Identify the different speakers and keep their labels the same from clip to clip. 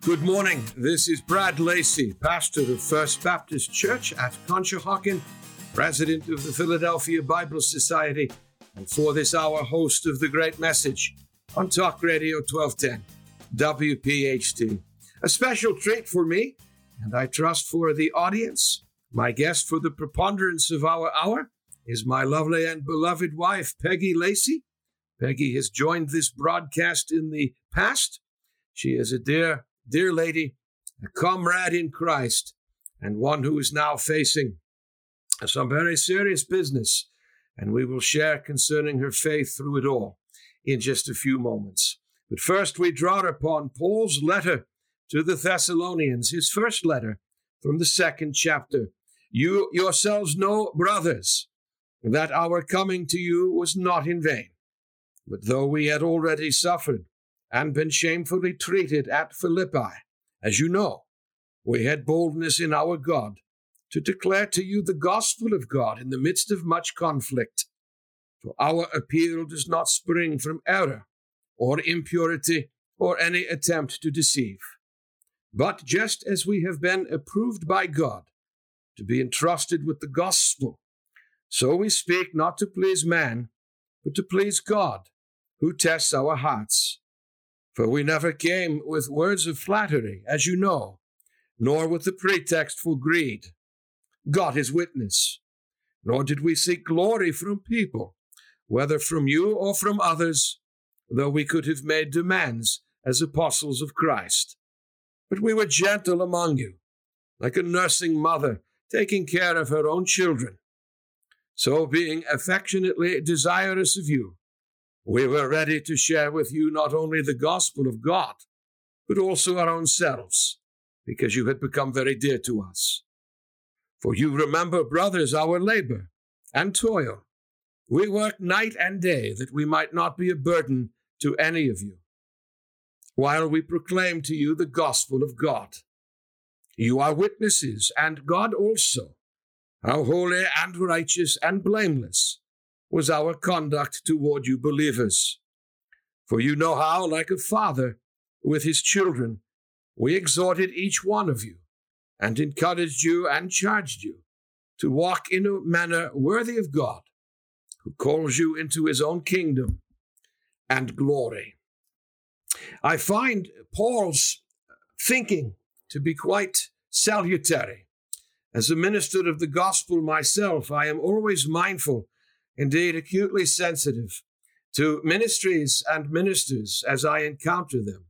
Speaker 1: Good morning. This is Brad Lacey, pastor of First Baptist Church at Conshohocken, president of the Philadelphia Bible Society, and for this hour, host of The Great Message on Talk Radio 1210, WPHT. A special treat for me, and I trust for the audience. My guest for the preponderance of our hour is my lovely and beloved wife, Peggy Lacey. Peggy has joined this broadcast in the past. She is a dear lady, a comrade in Christ, and one who is now facing some very serious business, and we will share concerning her faith through it all in just a few moments. But first, we draw upon Paul's letter to the Thessalonians, his first letter from the 2nd chapter. You yourselves know, brothers, that our coming to you was not in vain. But though we had already suffered and been shamefully treated at Philippi, as you know, we had boldness in our God to declare to you the gospel of God in the midst of much conflict. For our appeal does not spring from error or impurity or any attempt to deceive. But just as we have been approved by God to be entrusted with the gospel, so we speak not to please man, but to please God, who tests our hearts. For we never came with words of flattery, as you know, nor with the pretext for greed. God is witness. Nor did we seek glory from people, whether from you or from others, though we could have made demands as apostles of Christ. But we were gentle among you, like a nursing mother taking care of her own children. So being affectionately desirous of you, we were ready to share with you not only the gospel of God, but also our own selves, because you had become very dear to us. For you remember, brothers, our labor and toil. We work night and day that we might not be a burden to any of you, while we proclaim to you the gospel of God. You are witnesses, and God also, how holy and righteous and blameless was our conduct toward you believers. For you know how, like a father with his children, we exhorted each one of you and encouraged you and charged you to walk in a manner worthy of God, who calls you into his own kingdom and glory. I find Paul's thinking to be quite salutary. As a minister of the gospel myself, I am always mindful, indeed acutely sensitive, to ministries and ministers as I encounter them,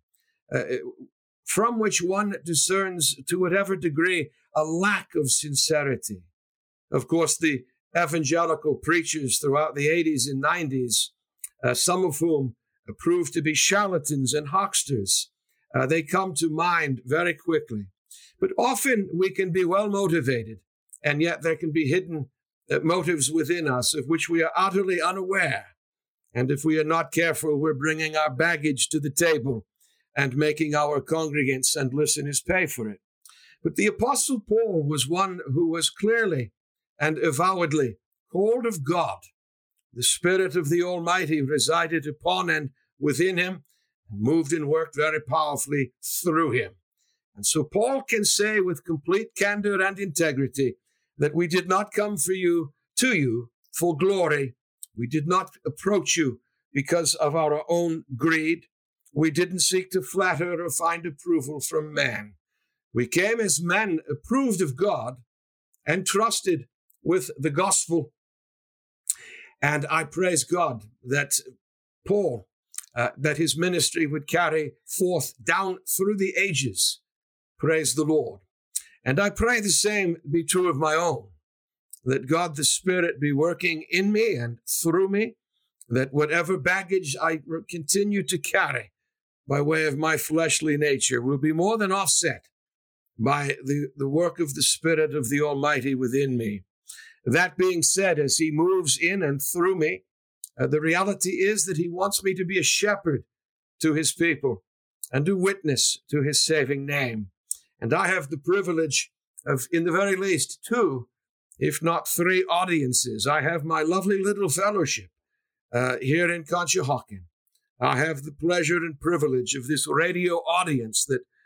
Speaker 1: from which one discerns to whatever degree a lack of sincerity. Of course, the evangelical preachers throughout the 80s and 90s, some of whom proved to be charlatans and hucksters, they come to mind very quickly. But often we can be well motivated, and yet there can be hidden motives within us of which we are utterly unaware. And if we are not careful, we're bringing our baggage to the table and making our congregants and listeners pay for it. But the Apostle Paul was one who was clearly and avowedly called of God. The Spirit of the Almighty resided upon and within him, and moved and worked very powerfully through him. And so Paul can say with complete candor and integrity that we did not come to you for glory. We did not approach you because of our own greed. We didn't seek to flatter or find approval from man. We came as men approved of God and trusted with the gospel. And I praise God that Paul, that his ministry would carry forth down through the ages. Praise the Lord. And I pray the same be true of my own, that God the Spirit be working in me and through me, that whatever baggage I continue to carry by way of my fleshly nature will be more than offset by the work of the Spirit of the Almighty within me. That being said, as he moves in and through me, the reality is that he wants me to be a shepherd to his people and to witness to his saving name. And I have the privilege of, in the very least, 2, if not 3 audiences. I have my lovely little fellowship here in Conshohocken. I have the pleasure and privilege of this radio audience that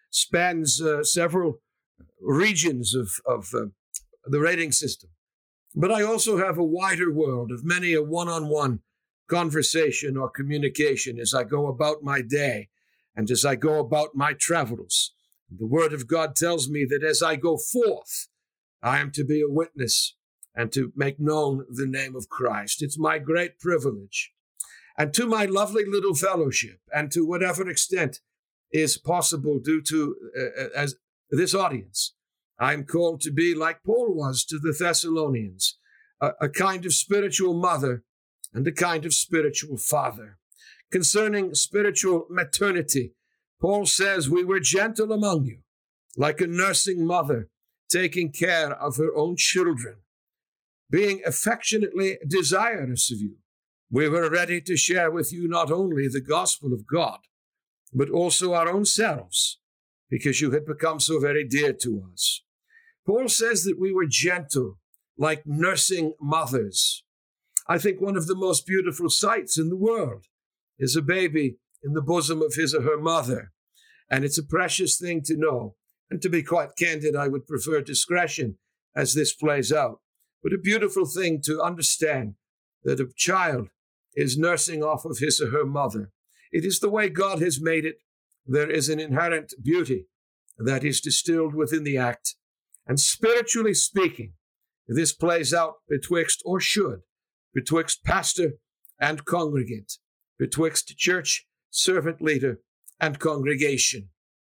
Speaker 1: spans several regions of the rating system. But I also have a wider world of many a one-on-one conversation or communication as I go about my day and as I go about my travels. The Word of God tells me that as I go forth, I am to be a witness and to make known the name of Christ. It's my great privilege. And to my lovely little fellowship, and to whatever extent is possible due to as this audience, I'm called to be, like Paul was to the Thessalonians, a kind of spiritual mother and a kind of spiritual father. Concerning spiritual maternity, Paul says, we were gentle among you, like a nursing mother taking care of her own children, being affectionately desirous of you. We were ready to share with you not only the gospel of God, but also our own selves, because you had become so very dear to us. Paul says that we were gentle, like nursing mothers. I think one of the most beautiful sights in the world is a baby in the bosom of his or her mother. And it's a precious thing to know. And to be quite candid, I would prefer discretion as this plays out. But a beautiful thing to understand that a child is nursing off of his or her mother. It is the way God has made it. There is an inherent beauty that is distilled within the act. And spiritually speaking, this plays out betwixt, or should, betwixt pastor and congregant, betwixt church servant leader and congregation.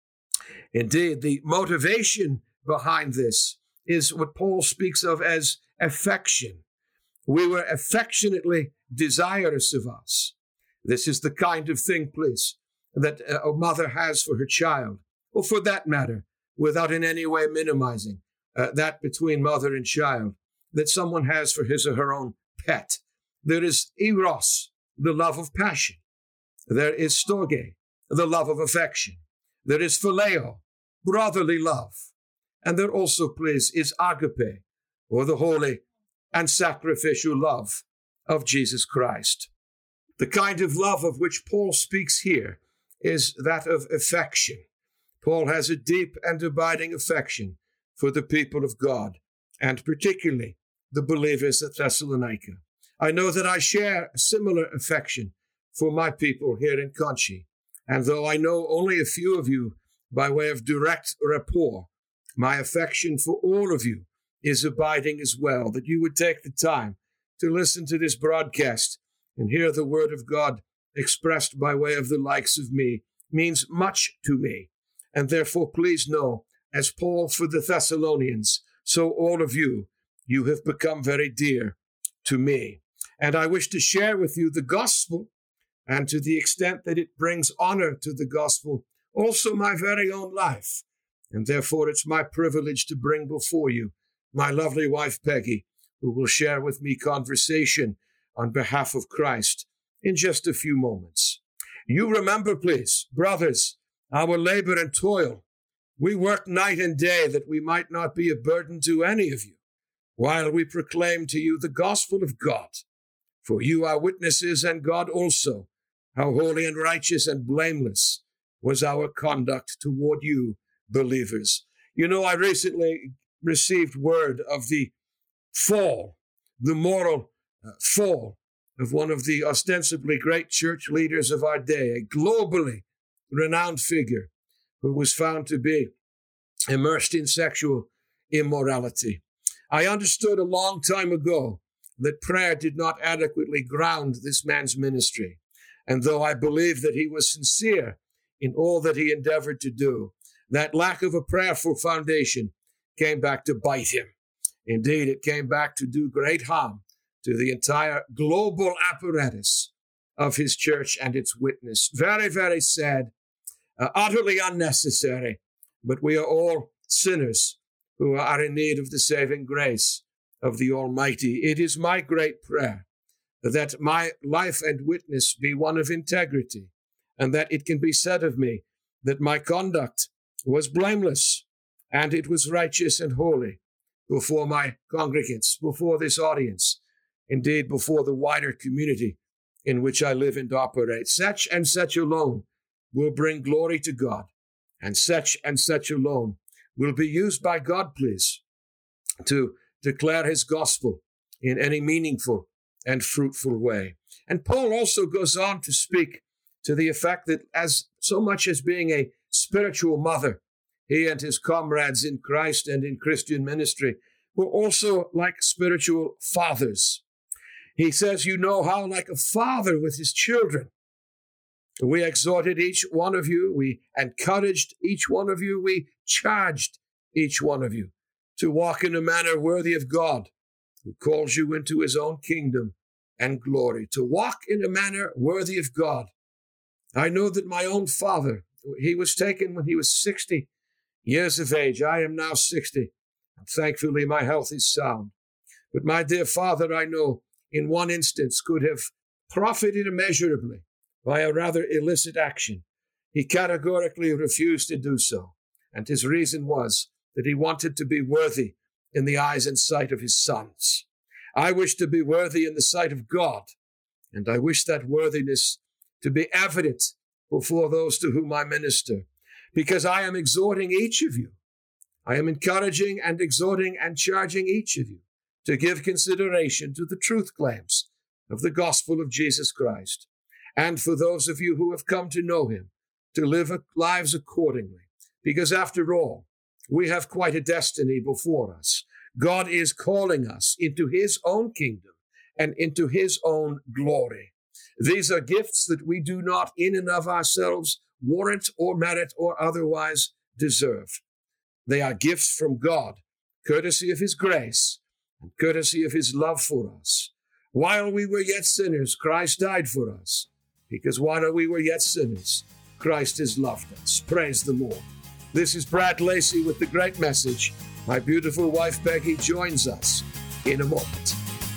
Speaker 1: Indeed, the motivation behind this is what Paul speaks of as affection. We were affectionately desirous of us. This is the kind of thing, please, that a mother has for her child, or for that matter, without in any way minimizing that between mother and child, that someone has for his or her own pet. There is eros, the love of passion. There is storge, the love of affection. There is phileo, brotherly love. And there also, please, is agape, or the holy and sacrificial love of Jesus Christ. The kind of love of which Paul speaks here is that of affection. Paul has a deep and abiding affection for the people of God, and particularly the believers at Thessalonica. I know that I share a similar affection for my people here in Conchi, and though I know only a few of you by way of direct rapport, my affection for all of you is abiding as well, that you would take the time to listen to this broadcast and hear the word of God expressed by way of the likes of me means much to me. And therefore, please know, as Paul for the Thessalonians, so all of you, you have become very dear to me. And I wish to share with you the gospel, and to the extent that it brings honor to the gospel, also my very own life. And therefore, it's my privilege to bring before you my lovely wife, Peggy, who will share with me conversation on behalf of Christ in just a few moments. You remember, please, brothers, our labor and toil. We work night and day that we might not be a burden to any of you, while we proclaim to you the gospel of God. For you are witnesses, and God also, how holy and righteous and blameless was our conduct toward you, believers. You know, I recently received word of the fall, the moral fall of one of the ostensibly great church leaders of our day, a globally renowned figure who was found to be immersed in sexual immorality. I understood a long time ago that prayer did not adequately ground this man's ministry. And though I believe that he was sincere in all that he endeavored to do, that lack of a prayerful foundation came back to bite him. Indeed, it came back to do great harm to the entire global apparatus of his church and its witness. Very, very sad, utterly unnecessary, but we are all sinners who are in need of the saving grace of the Almighty. It is my great prayer that my life and witness be one of integrity, and that it can be said of me that my conduct was blameless and it was righteous and holy before my congregants, before this audience, indeed before the wider community in which I live and operate. Such and such alone will bring glory to God and such alone will be used by God, please, to declare his gospel in any meaningful and fruitful way. And Paul also goes on to speak to the effect that as so much as being a spiritual mother, he and his comrades in Christ and in Christian ministry were also like spiritual fathers. He says, you know how like a father with his children, we exhorted each one of you, we encouraged each one of you, we charged each one of you to walk in a manner worthy of God, who calls you into his own kingdom and glory, to walk in a manner worthy of God. I know that my own father, he was taken when he was 60 years of age. I am now 60, and thankfully my health is sound. But my dear father, I know, in one instance could have profited immeasurably by a rather illicit action. He categorically refused to do so, and his reason was that he wanted to be worthy in the eyes and sight of his sons. I wish to be worthy in the sight of God, and I wish that worthiness to be evident before those to whom I minister, because I am exhorting each of you. I am encouraging and exhorting and charging each of you to give consideration to the truth claims of the gospel of Jesus Christ, and for those of you who have come to know him, to live lives accordingly, because after all, we have quite a destiny before us. God is calling us into his own kingdom and into his own glory. These are gifts that we do not in and of ourselves warrant or merit or otherwise deserve. They are gifts from God, courtesy of his grace and courtesy of his love for us. While we were yet sinners, Christ died for us, because while we were yet sinners, Christ has loved us. Praise the Lord. This is Brad Lacey with the great message. My beautiful wife, Peggy, joins us in a moment.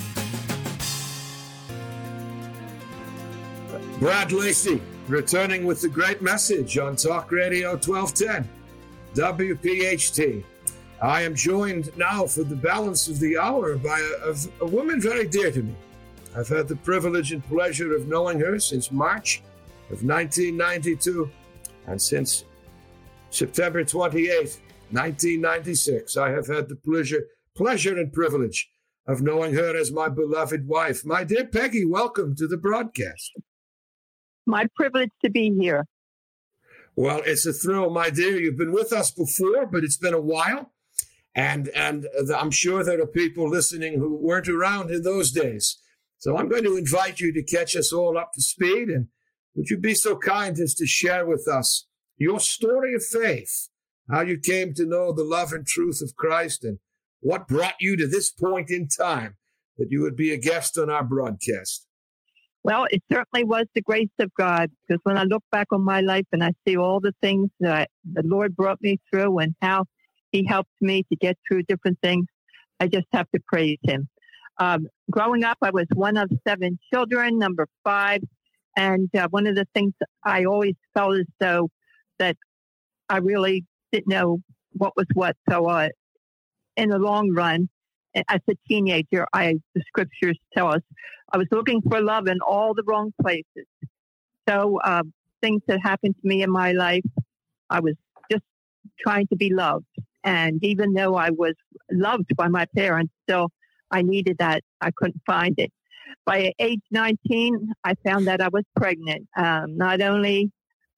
Speaker 1: Brad Lacey, returning with the great message on Talk Radio 1210, WPHT. I am joined now for the balance of the hour by a woman very dear to me. I've had the privilege and pleasure of knowing her since March of 1992, and since September 28, 1996, I have had the pleasure and privilege of knowing her as my beloved wife. My dear Peggy, welcome to the broadcast.
Speaker 2: My privilege to be here.
Speaker 1: Well, it's a thrill, my dear. You've been with us before, but it's been a while. And I'm sure there are people listening who weren't around in those days. So I'm going to invite you to catch us all up to speed. And would you be so kind as to share with us your story of faith, how you came to know the love and truth of Christ, and what brought you to this point in time that you would be a guest on our broadcast?
Speaker 2: Well, it certainly was the grace of God, because when I look back on my life and I see all the things that the Lord brought me through and how he helped me to get through different things, I just have to praise him. Growing up, I was one of 7 children, number 5. And one of the things I always felt as though that I really didn't know what was what. So in the long run, as a teenager, the scriptures tell us, I was looking for love in all the wrong places. So things that happened to me in my life, I was just trying to be loved. And even though I was loved by my parents, still I needed that. I couldn't find it. By age 19, I found that I was pregnant. Not only,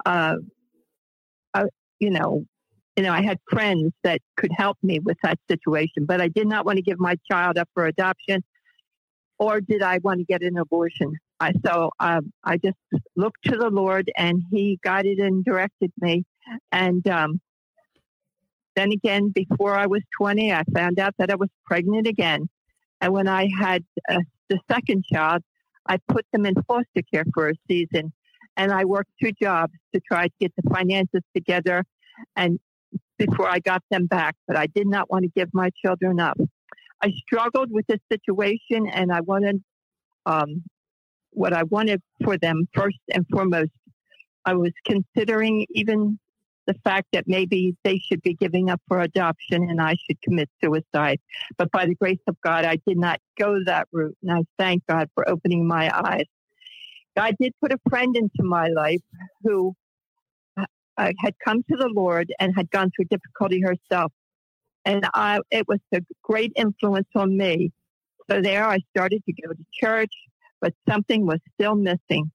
Speaker 2: I had friends that could help me with that situation, but I did not want to give my child up for adoption, or did I want to get an abortion. So I just looked to the Lord, and he guided and directed me. And then again, before I was 20, I found out that I was pregnant again. And when I had the second child, I put them in foster care for a season, and I worked 2 jobs to try to get the finances together and before I got them back. But I did not want to give my children up. I struggled with this situation, and I wanted what I wanted for them first and foremost. I was considering even the fact that maybe they should be giving up for adoption and I should commit suicide. But by the grace of God, I did not go that route. And I thank God for opening my eyes. God did put a friend into my life who had come to the Lord and had gone through difficulty herself. And it was a great influence on me. So there I started to go to church, but something was still missing.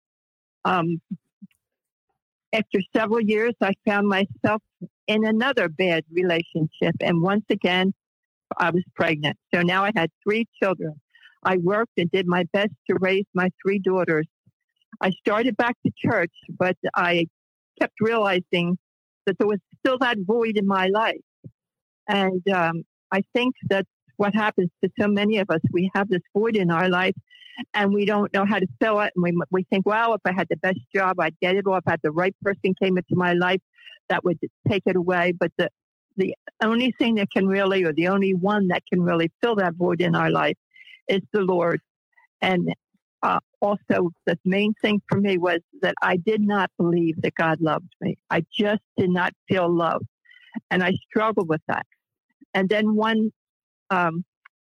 Speaker 2: After several years, I found myself in another bad relationship. And once again, I was pregnant. So now I had 3 children. I worked and did my best to raise my 3 daughters. I started back to church, but I kept realizing that there was still that void in my life. And I think that's what happens to so many of us. We have this void in our life, and we don't know how to fill it. And we think, well, if I had the best job, I'd get it. Or if I had the right person came into my life, that would take it away. But the only thing that can really, or the only one that can really fill that void in our life is the Lord. And also, the main thing for me was that I did not believe that God loved me. I just did not feel love. And I struggled with that. And then one time,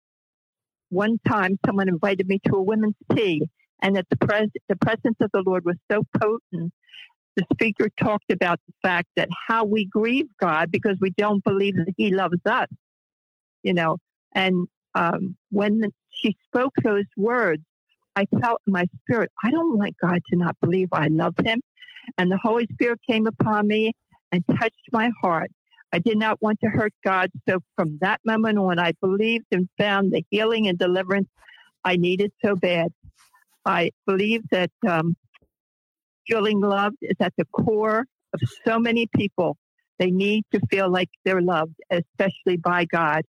Speaker 2: someone invited me to a women's tea, and that the presence of the Lord was so potent. The speaker talked about the fact that how we grieve God because we don't believe that He loves us, And when she spoke those words, I felt in my spirit, I don't want God to not believe I love Him. And the Holy Spirit came upon me and touched my heart. I did not want to hurt God. So from that moment on, I believed and found the healing and deliverance I needed so bad. I believe that feeling loved is at the core of so many people. They need to feel like they're loved, especially by God.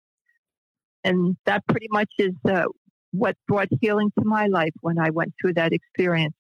Speaker 2: And that pretty much is what brought healing to my life when I went through that experience.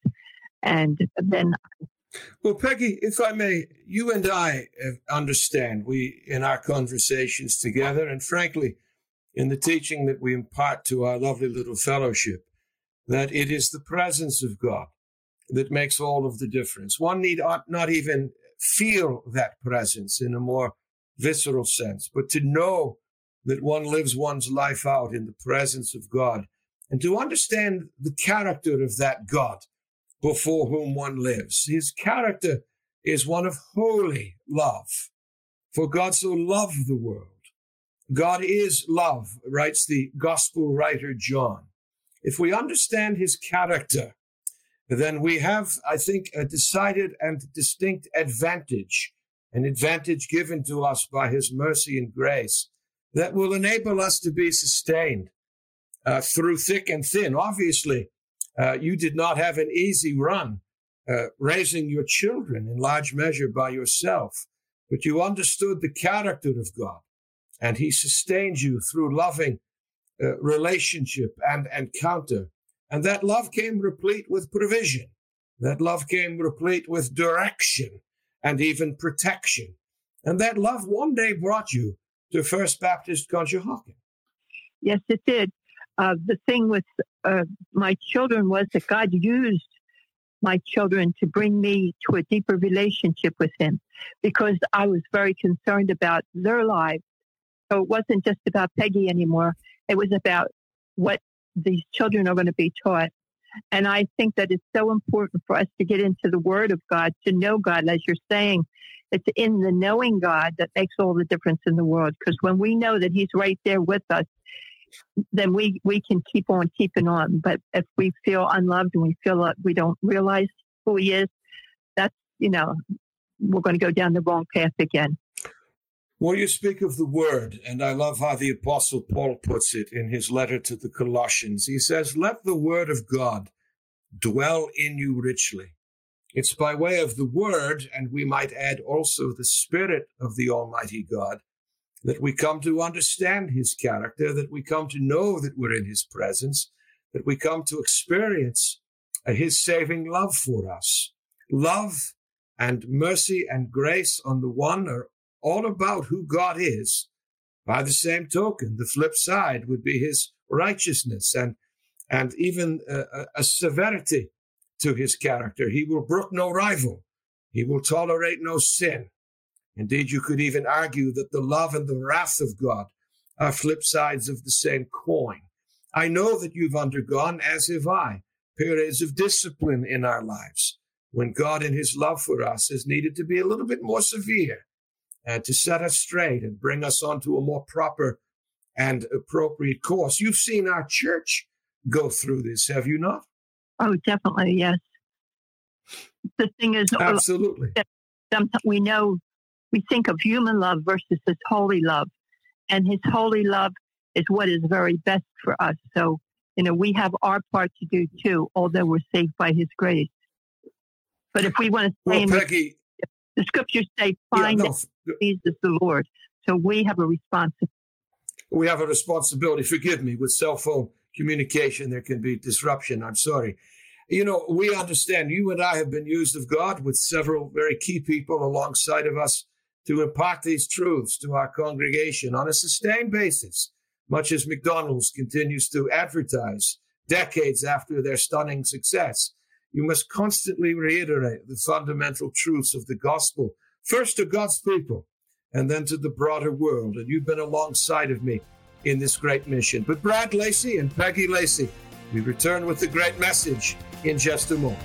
Speaker 2: And then...
Speaker 1: Well, Peggy, if I may, you and I understand, in our conversations together, and frankly, in the teaching that we impart to our lovely little fellowship, that it is the presence of God that makes all of the difference. One need not even feel that presence in a more visceral sense, but to know that one lives one's life out in the presence of God, and to understand the character of that God before whom one lives. His character is one of holy love. For God so loved the world. God is love, writes the gospel writer John. If we understand his character, then we have, I think, a decided and distinct advantage, an advantage given to us by his mercy and grace that will enable us to be sustained through thick and thin. Obviously, you did not have an easy run raising your children in large measure by yourself, but you understood the character of God, and he sustained you through loving relationship and encounter. And that love came replete with provision. That love came replete with direction and even protection. And that love one day brought you to First Baptist Conshohocken.
Speaker 2: Yes, it did. The thing with my children was that God used my children to bring me to a deeper relationship with him, because I was very concerned about their lives. So it wasn't just about Peggy anymore. It was about what these children are going to be taught. And I think that it's so important for us to get into the Word of God, to know God, as you're saying. It's in the knowing God that makes all the difference in the world. Because when we know that he's right there with us, then we can keep on keeping on. But if we feel unloved and we feel like we don't realize who he is, that's, we're going to go down the wrong path again.
Speaker 1: Well, you speak of the Word, and I love how the Apostle Paul puts it in his letter to the Colossians. He says, let the Word of God dwell in you richly. It's by way of the Word, and we might add also the Spirit of the Almighty God, that we come to understand his character, that we come to know that we're in his presence, that we come to experience his saving love for us. Love and mercy and grace on the one are all about who God is. By the same token, the flip side would be his righteousness and even a severity to his character. He will brook no rival. He will tolerate no sin. Indeed, you could even argue that the love and the wrath of God are flip sides of the same coin. I know that you've undergone, as have I, periods of discipline in our lives. when God in his love for us has needed to be a little bit more severe and to set us straight and bring us onto a more proper and appropriate course. You've seen our church go through this, have you not?
Speaker 2: Oh, definitely, yes. The thing is,
Speaker 1: absolutely.
Speaker 2: Sometimes we think of human love versus his holy love. And his holy love is what is very best for us. So, we have our part to do too, although we're saved by his grace. But if we want to stay
Speaker 1: Peggy,
Speaker 2: the scriptures say, find Jesus the Lord. So we have a responsibility.
Speaker 1: We have a responsibility. Forgive me, with cell phone communication, there can be disruption. I'm sorry. We understand you and I have been used of God with several very key people alongside of us to impart these truths to our congregation on a sustained basis, much as McDonald's continues to advertise decades after their stunning success. You must constantly reiterate the fundamental truths of the gospel, first to God's people and then to the broader world. And you've been alongside of me in this great mission. But Brad Lacey and Peggy Lacey, we return with the great message in just a moment.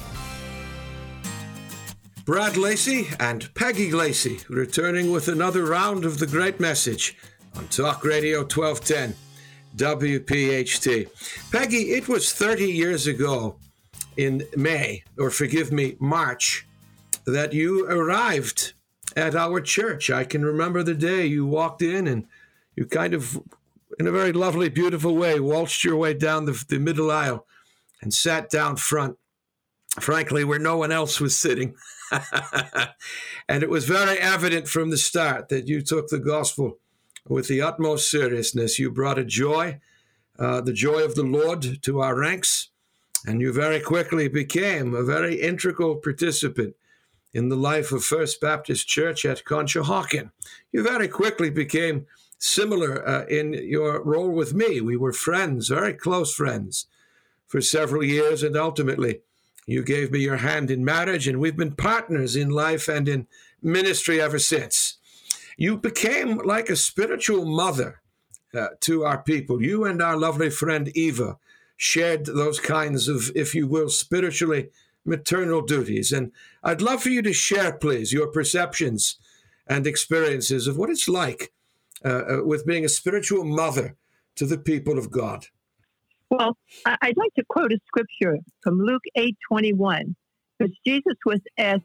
Speaker 1: Brad Lacey and Peggy Lacey returning with another round of the great message on Talk Radio 1210 WPHT. Peggy, it was 30 years ago in March, that you arrived at our church. I can remember the day you walked in and you kind of, in a very lovely, beautiful way, waltzed your way down the middle aisle and sat down front, frankly, where no one else was sitting. And it was very evident from the start that you took the gospel with the utmost seriousness. You brought a joy, the joy of the Lord, to our ranks, and you very quickly became a very integral participant in the life of First Baptist Church at Conshohocken. You very quickly became similar in your role with me. We were friends, very close friends, for several years, and ultimately you gave me your hand in marriage, and we've been partners in life and in ministry ever since. You became like a spiritual mother to our people. You and our lovely friend Eva shared those kinds of, if you will, spiritually maternal duties. And I'd love for you to share, please, your perceptions and experiences of what it's like with being a spiritual mother to the people of God.
Speaker 2: Well, I'd like to quote a scripture from Luke 8:21, because Jesus was asked,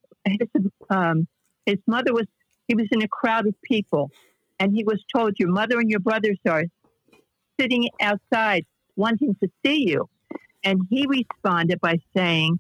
Speaker 2: his mother was, he was in a crowd of people, and he was told, your mother and your brothers are sitting outside wanting to see you. And he responded by saying,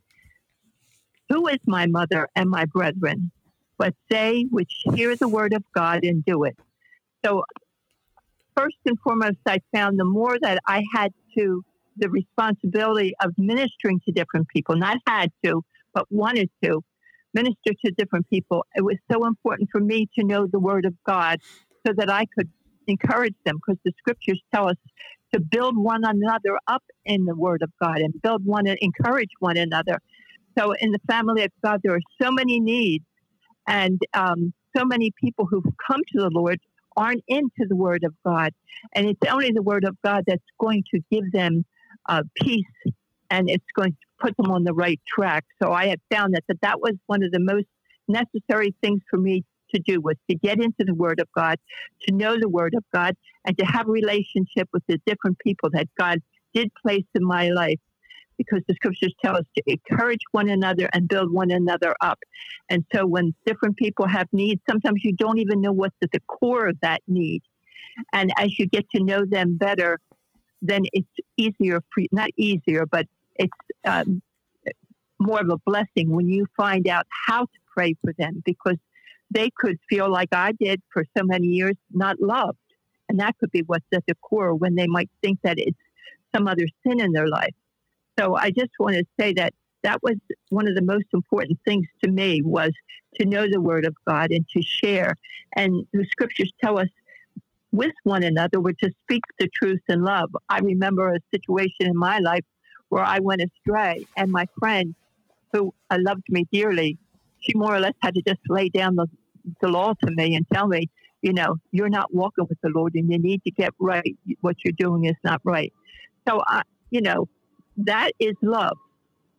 Speaker 2: who is my mother and my brethren? But they which hear the word of God and do it. So first and foremost, I found the more that I had the responsibility of ministering to different people, not had to, but wanted to minister to different people. It was so important for me to know the word of God so that I could encourage them, because the scriptures tell us to build one another up in the word of God and encourage one another. So in the family of God, there are so many needs, and so many people who've come to the Lord aren't into the word of God. And it's only the word of God that's going to give them peace, and it's going to put them on the right track. So I have found that was one of the most necessary things for me to do, was to get into the word of God, to know the word of God, and to have a relationship with the different people that God did place in my life. Because the scriptures tell us to encourage one another and build one another up. And so when different people have needs, sometimes you don't even know what's at the core of that need. And as you get to know them better, then it's easier, not easier, but it's more of a blessing when you find out how to pray for them, because they could feel like I did for so many years, not loved. And that could be what's at the core, when they might think that it's some other sin in their life. So I just want to say that was one of the most important things to me, was to know the word of God and to share. And the scriptures tell us with one another, we're to speak the truth in love. I remember a situation in my life where I went astray, and my friend, who loved me dearly, she more or less had to just lay down the law to me and tell me, you're not walking with the Lord and you need to get right. What you're doing is not right. So, that is love.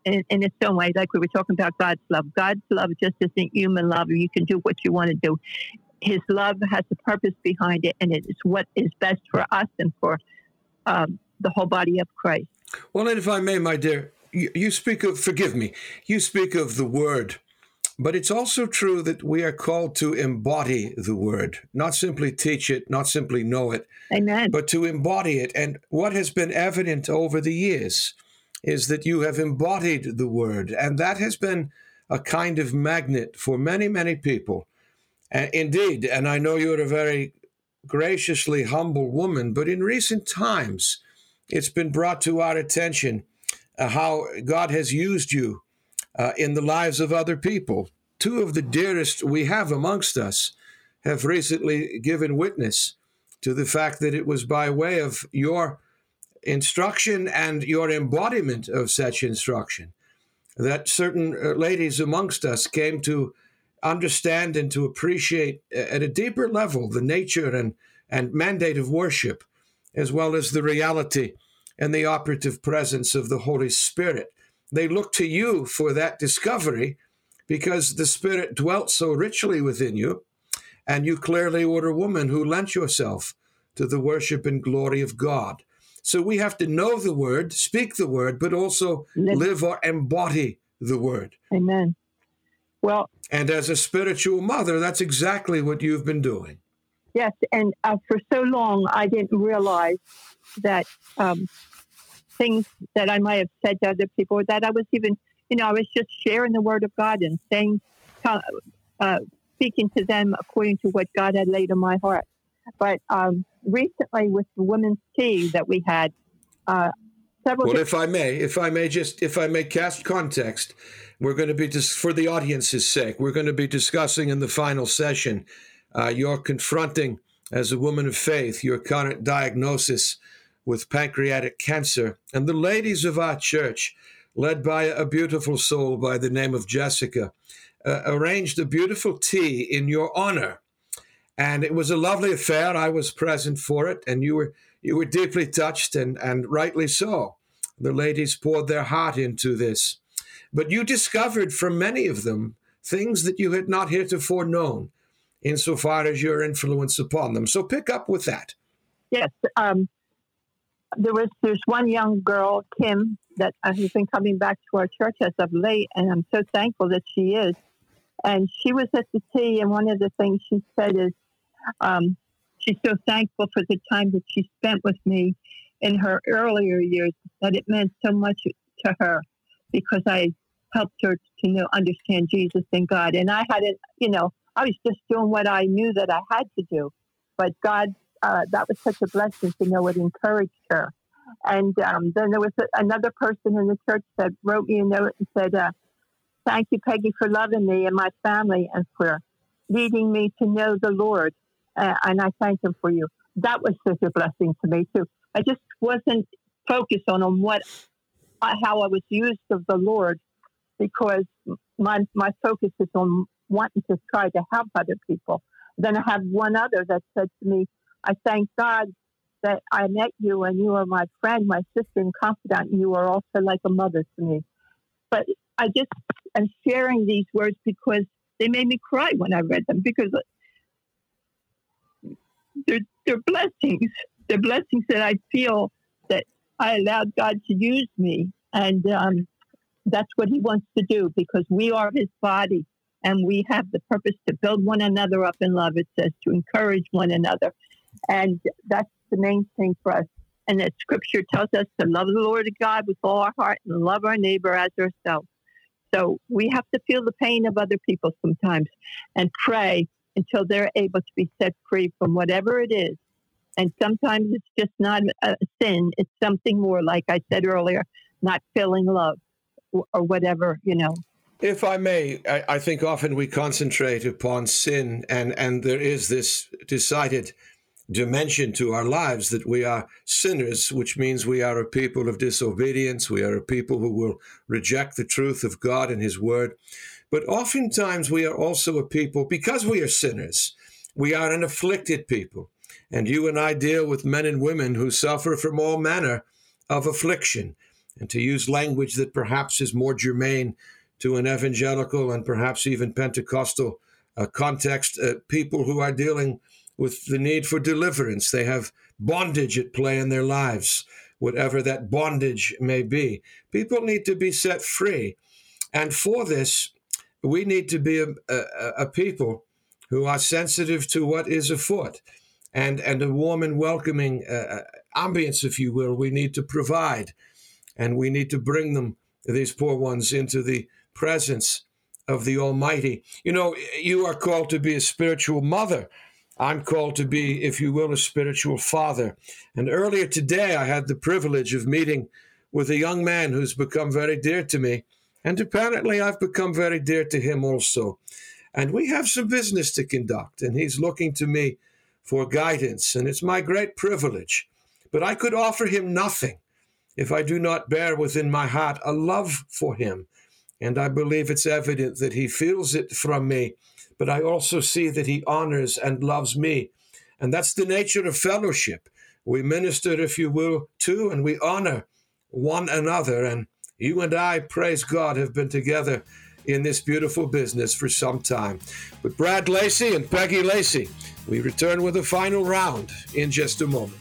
Speaker 2: in its own way, like we were talking about God's love. God's love just isn't human love. You can do what you want to do. His love has a purpose behind it, and it is what is best for us and for the whole body of Christ.
Speaker 1: Well, and if I may, my dear, you speak of, forgive me, you speak of the word, but it's also true that we are called to embody the word, not simply teach it, not simply know it,
Speaker 2: Amen.
Speaker 1: but to embody it. And what has been evident over the years is that you have embodied the word, and that has been a kind of magnet for many, many people. Indeed, and I know you're a very graciously humble woman, but in recent times, it's been brought to our attention how God has used you in the lives of other people. Two of the dearest we have amongst us have recently given witness to the fact that it was by way of your instruction and your embodiment of such instruction that certain ladies amongst us came to understand and to appreciate at a deeper level the nature and mandate of worship, as well as the reality and the operative presence of the Holy Spirit. They look to you for that discovery because the Spirit dwelt so richly within you, and you clearly were a woman who lent yourself to the worship and glory of God. So we have to know the word, speak the word, but also live or embody the word.
Speaker 2: Amen. Well,
Speaker 1: and as a spiritual mother, that's exactly what you've been doing.
Speaker 2: Yes, and for so long, I didn't realize that things that I might have said to other people, or that I was even, I was just sharing the word of God and saying, speaking to them according to what God had laid on my heart. But recently, with the women's tea that we had, several.
Speaker 1: Well, if I may cast context, we're going to be, just for the audience's sake, we're going to be discussing in the final session, you're confronting, as a woman of faith, your current diagnosis with pancreatic cancer. And the ladies of our church, led by a beautiful soul by the name of Jessica, arranged a beautiful tea in your honor. And it was a lovely affair. I was present for it, and you were deeply touched, and rightly so. The ladies poured their heart into this. But you discovered from many of them things that you had not heretofore known, insofar as your influence upon them. So pick up with that.
Speaker 2: Yes. There's one young girl, Kim, that has been coming back to our church as of late, and I'm so thankful that she is. And she was at the tea, and one of the things she said is she's so thankful for the time that she spent with me in her earlier years, that it meant so much to her because I helped her to understand Jesus and God. And I hadn't, I was just doing what I knew that I had to do. But God, that was such a blessing to know it encouraged her. And then there was another person in the church that wrote me a note and said, thank you, Peggy, for loving me and my family and for leading me to know the Lord. And I thank him for you. That was such a blessing to me, too. I just wasn't focused on how I was used of the Lord, because my focus is on wanting to try to help other people. Then I have one other that said to me, I thank God that I met you and you are my friend, my sister and confidant. You are also like a mother to me. But I just am sharing these words because they made me cry when I read them, because they're blessings. They're blessings that I feel that I allowed God to use me. And that's what he wants to do, because we are his body and we have the purpose to build one another up in love. It says to encourage one another. And that's the main thing for us. And that scripture tells us to love the Lord God with all our heart and love our neighbor as ourselves. So we have to feel the pain of other people sometimes and pray until they're able to be set free from whatever it is. And sometimes it's just not a sin. It's something more, like I said earlier, not feeling love or whatever,
Speaker 1: If I may, I think often we concentrate upon sin, and there is this decided dimension to our lives that we are sinners, which means we are a people of disobedience. We are a people who will reject the truth of God and his word. But oftentimes we are also a people, because we are sinners, we are an afflicted people. And you and I deal with men and women who suffer from all manner of affliction. and to use language that perhaps is more germane to an evangelical and perhaps even Pentecostal context, people who are dealing with the need for deliverance. They have bondage at play in their lives, whatever that bondage may be. People need to be set free. And for this, we need to be a people who are sensitive to what is afoot, and a warm and welcoming ambience, if you will, we need to provide. And we need to bring them, these poor ones, into the presence of the Almighty. You know, you are called to be a spiritual mother. I'm called to be, if you will, a spiritual father. And earlier today, I had the privilege of meeting with a young man who's become very dear to me. And apparently I've become very dear to him also. And we have some business to conduct, and he's looking to me for guidance. And it's my great privilege. But I could offer him nothing if I do not bear within my heart a love for him. And I believe it's evident that he feels it from me. But I also see that he honors and loves me. And that's the nature of fellowship. We minister, if you will, to, and we honor one another. And you and I, praise God, have been together in this beautiful business for some time. But Brad Lacey and Peggy Lacey, we return with a final round in just a moment.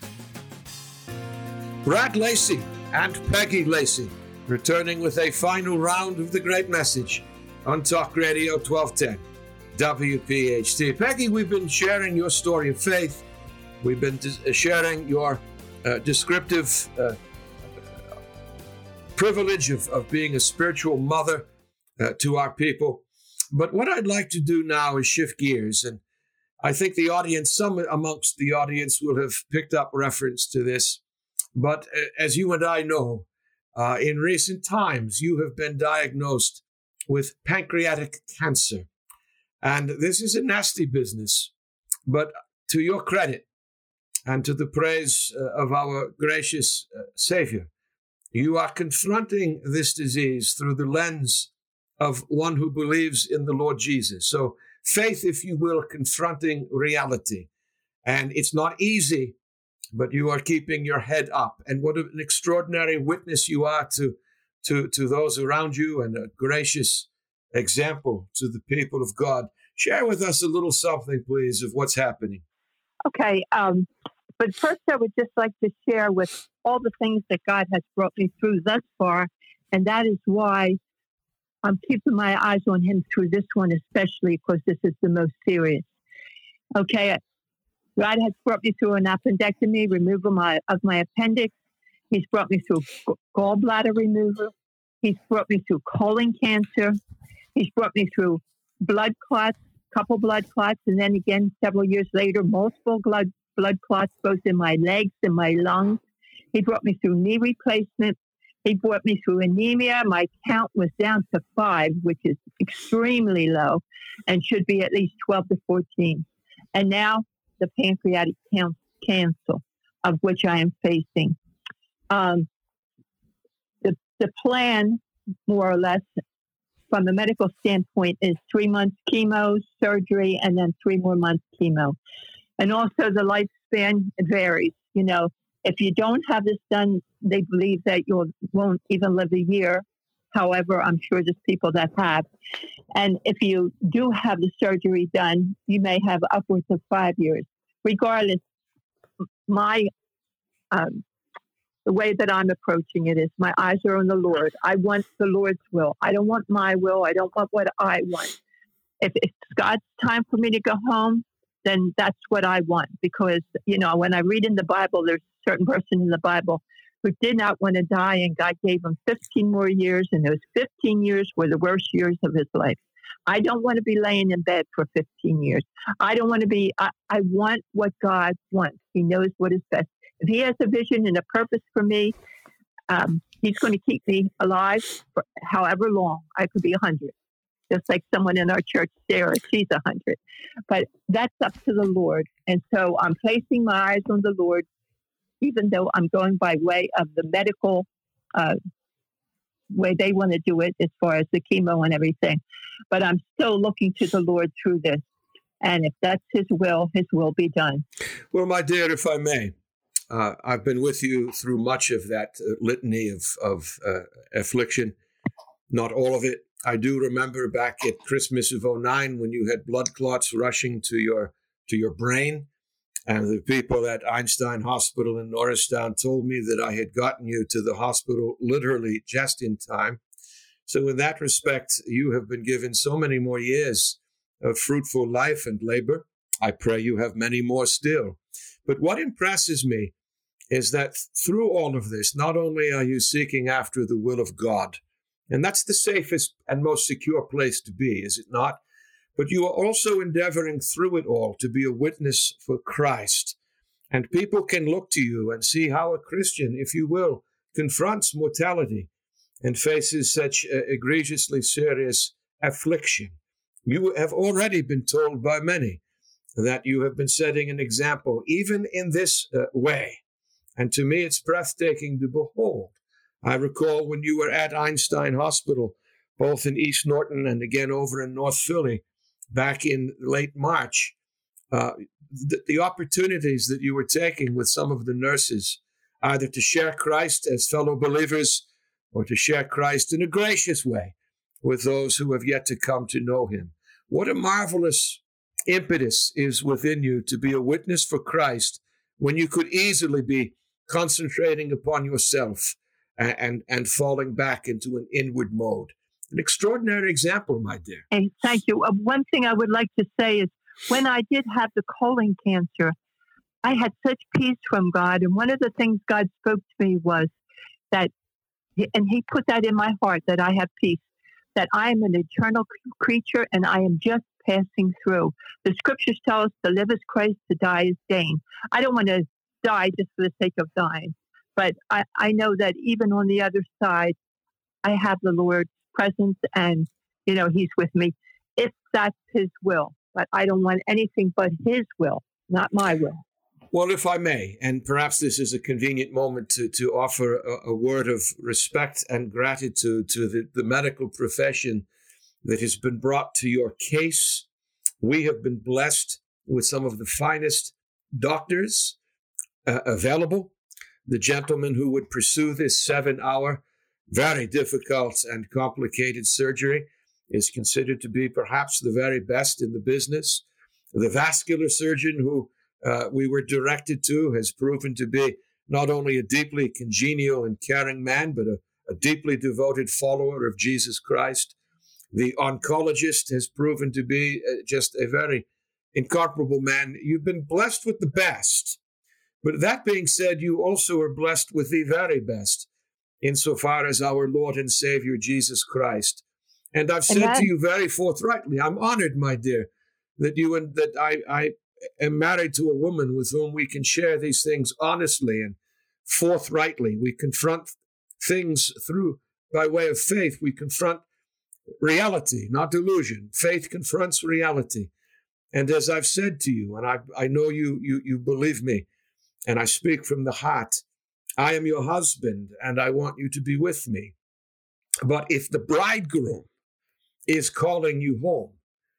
Speaker 1: Brad Lacey and Peggy Lacey returning with a final round of the great message on Talk Radio 1210 WPHT. Peggy, we've been sharing your story of faith. We've been sharing your descriptive privilege of being a spiritual mother to our people. But what I'd like to do now is shift gears. And I think the audience, some amongst the audience will have picked up reference to this. But as you and I know, in recent times, you have been diagnosed with pancreatic cancer. And this is a nasty business. But to your credit and to the praise of our gracious Savior, you are confronting this disease through the lens of one who believes in the Lord Jesus. So faith, if you will, confronting reality. And it's not easy, but you are keeping your head up. And what an extraordinary witness you are to those around you, and a gracious example to the people of God. Share with us a little something, please, of what's happening.
Speaker 2: Okay. But first, I would just like to share with all the things that God has brought me through thus far. And that is why I'm keeping my eyes on him through this one, especially because this is the most serious. Okay. God has brought me through an appendectomy, removal of my appendix. He's brought me through gallbladder removal. He's brought me through colon cancer. He's brought me through blood clots, couple blood clots, and then again, several years later, multiple blood clots, both in my legs and my lungs. He brought me through knee replacement. He brought me through anemia. My count was down to 5, which is extremely low and should be at least 12 to 14. And now the pancreatic cancer, of which I am facing. The plan, more or less, from a medical standpoint, is 3 months chemo, surgery, and then 3 more months chemo. And also the lifespan varies. You know, if you don't have this done, they believe that you won't even live a year. However, I'm sure there's people that have. And if you do have the surgery done, you may have upwards of 5 years. Regardless, the way that I'm approaching it is my eyes are on the Lord. I want the Lord's will. I don't want my will. I don't want what I want. If it's God's time for me to go home, then that's what I want. Because, you know, when I read in the Bible, there's a certain person in the Bible who did not want to die, and God gave him 15 more years, and those 15 years were the worst years of his life. I don't want to be laying in bed for 15 years. I don't want to be, I want what God wants. He knows what is best. If he has a vision and a purpose for me, he's going to keep me alive for however long. I could be 100, just like someone in our church, Sarah, she's 100. But that's up to the Lord. And so I'm placing my eyes on the Lord, even though I'm going by way of the medical way they want to do it as far as the chemo and everything. But I'm still looking to the Lord through this. And if that's his will be done.
Speaker 1: Well, my dear, if I may, I've been with you through much of that litany of affliction, not all of it. I do remember back at Christmas of '09 when you had blood clots rushing to your brain, and the people at Einstein Hospital in Norristown told me that I had gotten you to the hospital literally just in time. So in that respect, you have been given so many more years of fruitful life and labor. I pray you have many more still. But what impresses me is that through all of this, not only are you seeking after the will of God, and that's the safest and most secure place to be, is it not? But you are also endeavoring through it all to be a witness for Christ. And people can look to you and see how a Christian, if you will, confronts mortality and faces such egregiously serious affliction. You have already been told by many that you have been setting an example, even in this way. And to me, it's breathtaking to behold. I recall when you were at Einstein Hospital, both in East Norton and again over in North Philly, back in late March, the opportunities that you were taking with some of the nurses, either to share Christ as fellow believers or to share Christ in a gracious way with those who have yet to come to know him. What a marvelous impetus is within you to be a witness for Christ when you could easily be concentrating upon yourself and falling back into an inward mode. An extraordinary example, my dear.
Speaker 2: And thank you. One thing I would like to say is when I did have the colon cancer, I had such peace from God. And one of the things God spoke to me was that, and he put that in my heart, that I have peace, that I am an eternal creature and I am just passing through. The scriptures tell us to live as Christ, to die as gain. I don't want to die just for the sake of dying. But I know that even on the other side, I have the Lord's presence and, he's with me if that's his will. But I don't want anything but his will, not my will.
Speaker 1: Well, if I may, and perhaps this is a convenient moment to offer a word of respect and gratitude to the medical profession that has been brought to your case. We have been blessed with some of the finest doctors available. The gentleman who would pursue this 7-hour, very difficult and complicated surgery is considered to be perhaps the very best in the business. The vascular surgeon who we were directed to has proven to be not only a deeply congenial and caring man, but a deeply devoted follower of Jesus Christ. The oncologist has proven to be just a very incomparable man. You've been blessed with the best. But that being said, you also are blessed with the very best insofar as our Lord and Savior, Jesus Christ. And I've said to you very forthrightly, I'm honored, my dear, that I am married to a woman with whom we can share these things honestly and forthrightly. We confront things by way of faith. We confront reality, not delusion. Faith confronts reality. And as I've said to you, and I know you believe me, and I speak from the heart, I am your husband, and I want you to be with me. But if the bridegroom is calling you home,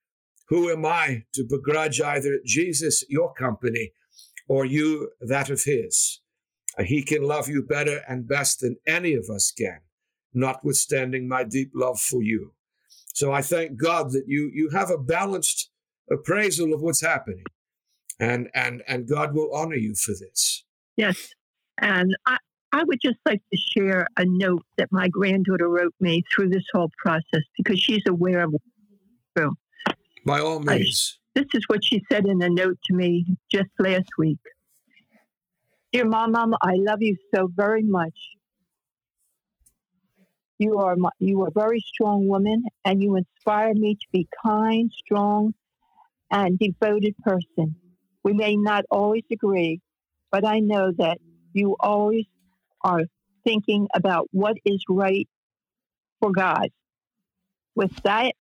Speaker 1: who am I to begrudge either Jesus your company or you that of his? He can love you better and best than any of us can, notwithstanding my deep love for you. So I thank God that you have a balanced appraisal of what's happening, and God will honor you for this.
Speaker 2: Yes, and I would just like to share a note that my granddaughter wrote me through this whole process because she's aware of it.
Speaker 1: By all means.
Speaker 2: This is what she said in a note to me just last week. Dear Mom, I love you so very much. You are a very strong woman, and you inspire me to be kind, strong, and devoted person. We may not always agree, but I know that you always are thinking about what is right for God. With that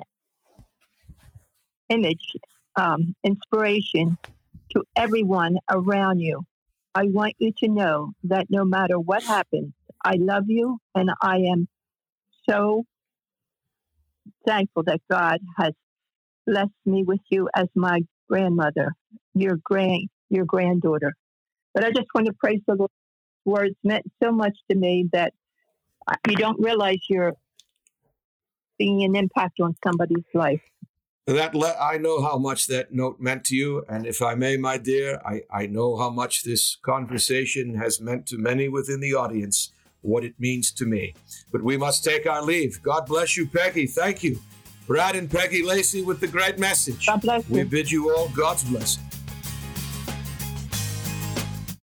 Speaker 2: inspiration to everyone around you, I want you to know that no matter what happens, I love you, and I am so thankful that God has blessed me with you as my grandmother, your granddaughter. But I just want to praise the Lord. Words meant so much to me that you don't realize you're being an impact on somebody's life.
Speaker 1: I know how much that note meant to you. And if I may, my dear, I know how much this conversation has meant to many within the audience, what it means to me. But we must take our leave. God bless you, Peggy. Thank you. Brad and Peggy Lacey with the great message.
Speaker 2: God bless you.
Speaker 1: We bid you all God's blessing.